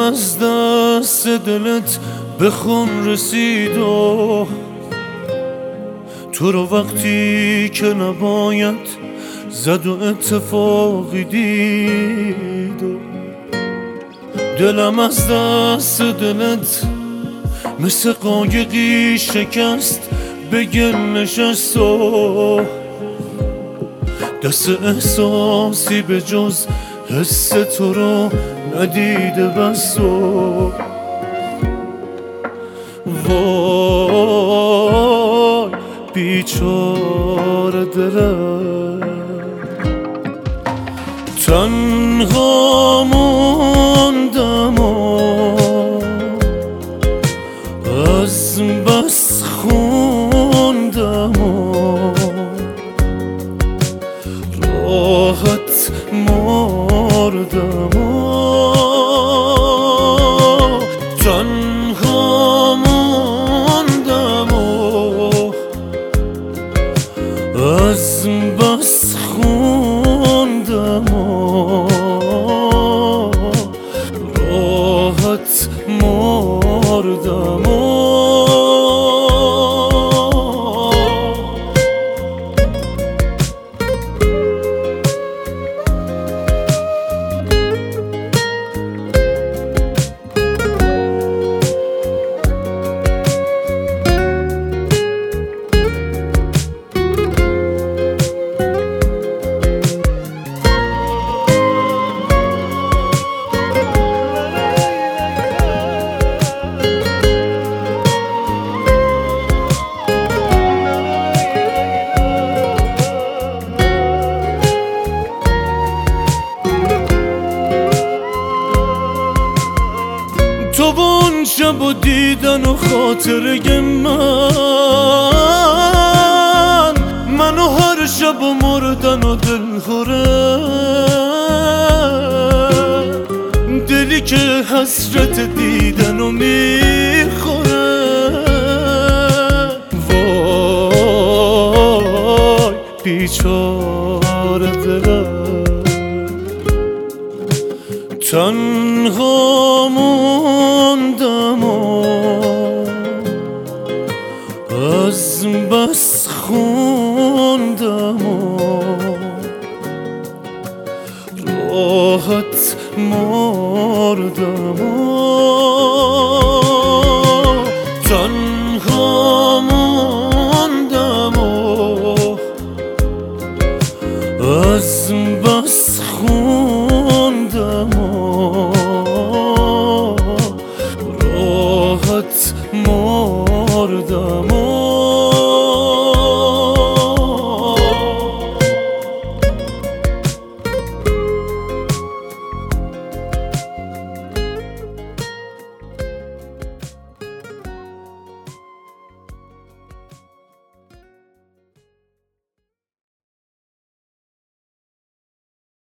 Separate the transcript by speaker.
Speaker 1: از دست دلت به خون رسید و تو رو وقتی که نباید زد و اتفاقی دید و دلم از دست دلت مثل قایقی شکست به گل نشست و دست احساسی به جز حس تو رو ندیده بس و وای بیچاره دلم تنها موندم و از بس خوندم و راحت مردم و تنها موندم و از بس خوندم و راحت مردم و تو اون شب و دیدن و خاطره منو هر شب و مردن و دلخوره دلی که حسرت دیدن و میخوره وای بیچاره دلم تنها موندم و از بس خوندم و راحت مردم و